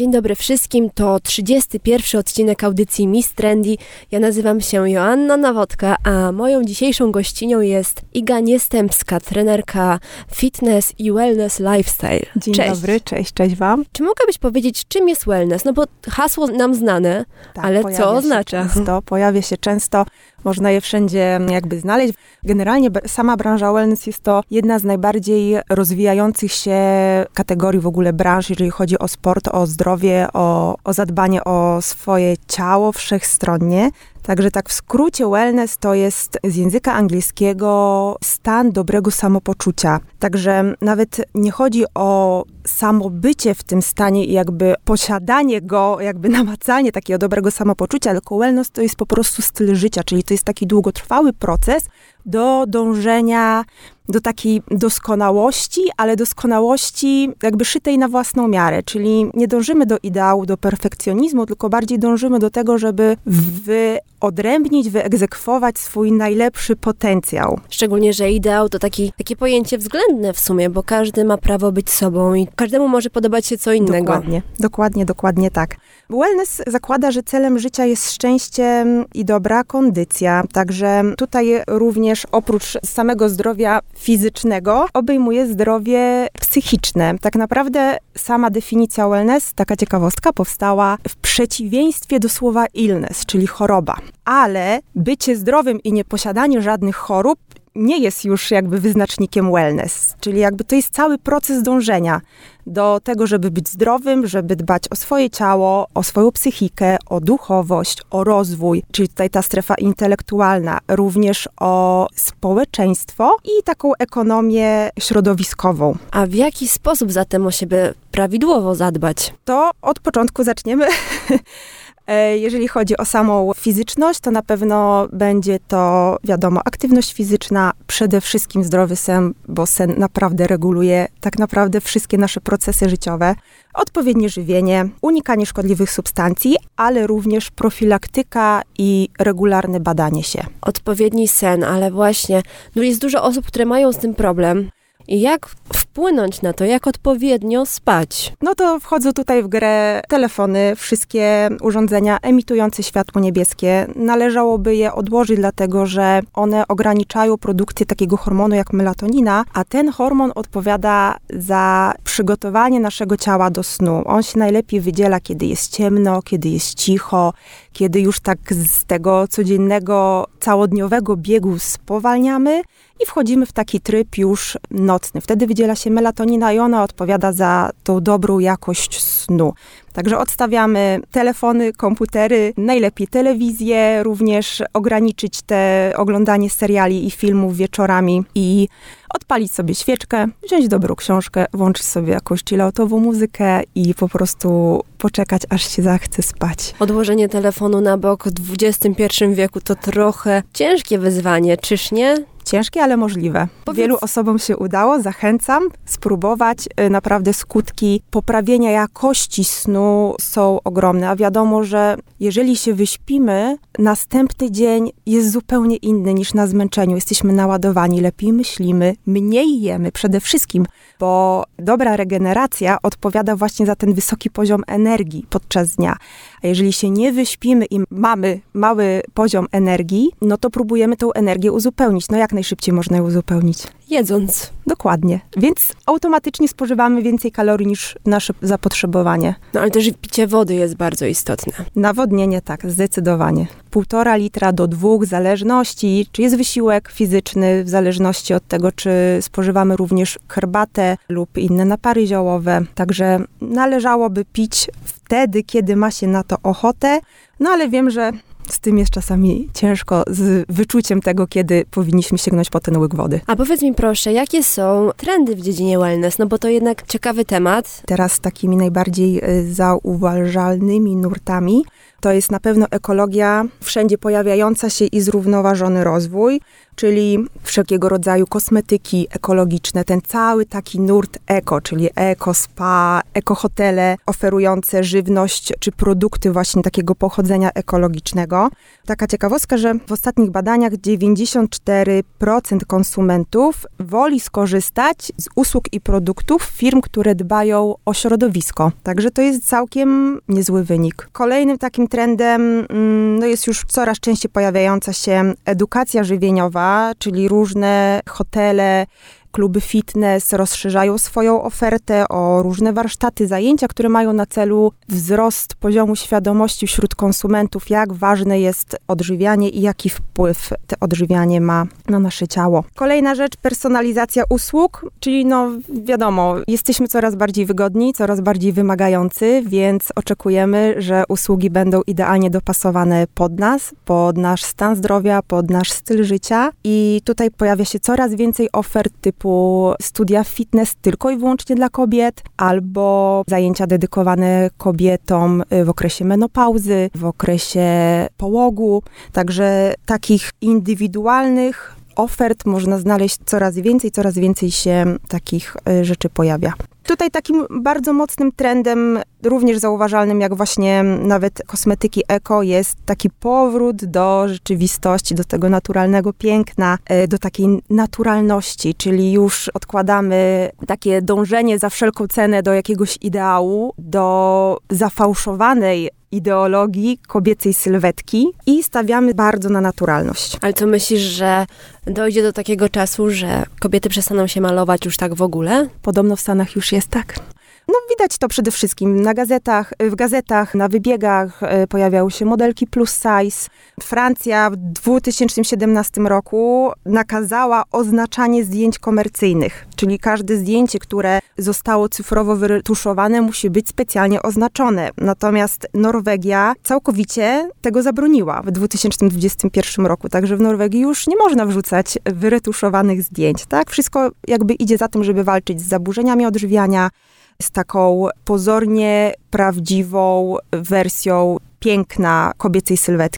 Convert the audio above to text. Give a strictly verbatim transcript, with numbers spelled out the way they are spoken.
Dzień dobry wszystkim, to trzydziesty pierwszy odcinek audycji Miss Trendy. Ja nazywam się Joanna Nawodka, a moją dzisiejszą gościnią jest Iga Niestępska, trenerka fitness i wellness lifestyle. Dzień cześć. dobry, cześć, cześć wam. Czy mogłabyś powiedzieć, czym jest wellness? No bo hasło nam znane, tak, ale co oznacza? Często, pojawia się często, można je wszędzie jakby znaleźć. Generalnie sama branża wellness jest to jedna z najbardziej rozwijających się kategorii w ogóle branż, jeżeli chodzi o sport, o zdrowie, o, o zadbanie o swoje ciało wszechstronnie. Także tak w skrócie wellness to jest z języka angielskiego stan dobrego samopoczucia. Także nawet nie chodzi o samo bycie w tym stanie i jakby posiadanie go, jakby namacanie takiego dobrego samopoczucia, tylko wellness to jest po prostu styl życia, czyli to jest taki długotrwały proces do dążenia do takiej doskonałości, ale doskonałości jakby szytej na własną miarę, czyli nie dążymy do ideału, do perfekcjonizmu, tylko bardziej dążymy do tego, żeby wyodrębnić, wyegzekwować swój najlepszy potencjał. Szczególnie, że ideał to taki, takie pojęcie względne w sumie, bo każdy ma prawo być sobą i każdemu może podobać się co innego. Dokładnie, dokładnie, dokładnie tak. Wellness zakłada, że celem życia jest szczęście i dobra kondycja, także tutaj również oprócz samego zdrowia fizycznego obejmuje zdrowie psychiczne. Tak naprawdę sama definicja wellness, taka ciekawostka, powstała w przeciwieństwie do słowa illness, czyli choroba. Ale bycie zdrowym i nieposiadanie żadnych chorób nie jest już jakby wyznacznikiem wellness, czyli jakby to jest cały proces dążenia do tego, żeby być zdrowym, żeby dbać o swoje ciało, o swoją psychikę, o duchowość, o rozwój, czyli tutaj ta strefa intelektualna, również o społeczeństwo i taką ekonomię środowiskową. A w jaki sposób zatem o siebie prawidłowo zadbać? To od początku zaczniemy. Jeżeli chodzi o samą fizyczność, to na pewno będzie to, wiadomo, aktywność fizyczna, przede wszystkim zdrowy sen, bo sen naprawdę reguluje tak naprawdę wszystkie nasze procesy życiowe. Odpowiednie żywienie, unikanie szkodliwych substancji, ale również profilaktyka i regularne badanie się. Odpowiedni sen, ale właśnie, no jest dużo osób, które mają z tym problem. I jak wpłynąć na to, jak odpowiednio spać? No to wchodzą tutaj w grę telefony, wszystkie urządzenia emitujące światło niebieskie. Należałoby je odłożyć, dlatego że one ograniczają produkcję takiego hormonu jak melatonina, a ten hormon odpowiada za przygotowanie naszego ciała do snu. On się najlepiej wydziela, kiedy jest ciemno, kiedy jest cicho, kiedy już tak z tego codziennego, całodniowego biegu spowalniamy i wchodzimy w taki tryb już nocny. Wtedy wydziela się melatonina i ona odpowiada za tą dobrą jakość snu. Także odstawiamy telefony, komputery, najlepiej telewizję, również ograniczyć te oglądanie seriali i filmów wieczorami i odpalić sobie świeczkę, wziąć dobrą książkę, włączyć sobie jakąś chilloutową muzykę i po prostu poczekać, aż się zachce spać. Odłożenie telefonu na bok w dwudziestym pierwszym wieku to trochę ciężkie wyzwanie, czyż nie? Ciężkie, ale możliwe. Powiedz... Wielu osobom się udało, zachęcam spróbować. Naprawdę skutki poprawienia jakości snu są ogromne, a wiadomo, że jeżeli się wyśpimy, następny dzień jest zupełnie inny niż na zmęczeniu. Jesteśmy naładowani, lepiej myślimy, mniej jemy przede wszystkim, bo dobra regeneracja odpowiada właśnie za ten wysoki poziom energii podczas dnia. A jeżeli się nie wyśpimy i mamy mały poziom energii, no to próbujemy tą energię uzupełnić. No jak najszybciej można ją uzupełnić? Jedząc. Dokładnie. Więc automatycznie spożywamy więcej kalorii niż nasze zapotrzebowanie. No ale też picie wody jest bardzo istotne. Nawodnienie tak, zdecydowanie. Półtora litra do dwóch, w zależności, czy jest wysiłek fizyczny, w zależności od tego, czy spożywamy również herbatę lub inne napary ziołowe. Także należałoby pić wtedy, kiedy ma się na to ochotę. No ale wiem, że z tym jest czasami ciężko, z wyczuciem tego, kiedy powinniśmy sięgnąć po ten łyk wody. A powiedz mi proszę, jakie są trendy w dziedzinie wellness? No bo to jednak ciekawy temat. Teraz takimi najbardziej zauważalnymi nurtami to jest na pewno ekologia, wszędzie pojawiająca się i zrównoważony rozwój, czyli wszelkiego rodzaju kosmetyki ekologiczne, ten cały taki nurt eko, czyli eko spa, eko hotele oferujące żywność czy produkty właśnie takiego pochodzenia ekologicznego. eko. Taka ciekawostka, że w ostatnich badaniach dziewięćdziesiąt cztery procent konsumentów woli skorzystać z usług i produktów firm, które dbają o środowisko. Także to jest całkiem niezły wynik. Kolejnym takim trendem no jest już coraz częściej pojawiająca się edukacja żywieniowa, czyli różne hotele, kluby fitness rozszerzają swoją ofertę o różne warsztaty, zajęcia, które mają na celu wzrost poziomu świadomości wśród konsumentów, jak ważne jest odżywianie i jaki wpływ to odżywianie ma na nasze ciało. Kolejna rzecz, personalizacja usług, czyli no wiadomo, jesteśmy coraz bardziej wygodni, coraz bardziej wymagający, więc oczekujemy, że usługi będą idealnie dopasowane pod nas, pod nasz stan zdrowia, pod nasz styl życia i tutaj pojawia się coraz więcej ofert typu studia fitness tylko i wyłącznie dla kobiet, albo zajęcia dedykowane kobietom w okresie menopauzy, w okresie połogu. Także takich indywidualnych ofert można znaleźć coraz więcej, coraz więcej się takich rzeczy pojawia. Tutaj takim bardzo mocnym trendem, również zauważalnym jak właśnie nawet kosmetyki eko, jest taki powrót do rzeczywistości, do tego naturalnego piękna, do takiej naturalności, czyli już odkładamy takie dążenie za wszelką cenę do jakiegoś ideału, do zafałszowanej ideologii kobiecej sylwetki i stawiamy bardzo na naturalność. Ale co myślisz, że dojdzie do takiego czasu, że kobiety przestaną się malować już tak w ogóle? Podobno w Stanach już jest tak. No widać to przede wszystkim na gazetach, w gazetach, na wybiegach pojawiały się modelki plus size. Francja w dwa tysiące siedemnastym roku nakazała oznaczanie zdjęć komercyjnych, czyli każde zdjęcie, które zostało cyfrowo wyretuszowane, musi być specjalnie oznaczone. Natomiast Norwegia całkowicie tego zabroniła w dwa tysiące dwudziestym pierwszym roku, także w Norwegii już nie można wrzucać wyretuszowanych zdjęć, tak? Wszystko jakby idzie za tym, żeby walczyć z zaburzeniami odżywiania, z taką pozornie prawdziwą wersją piękna kobiecej sylwetki.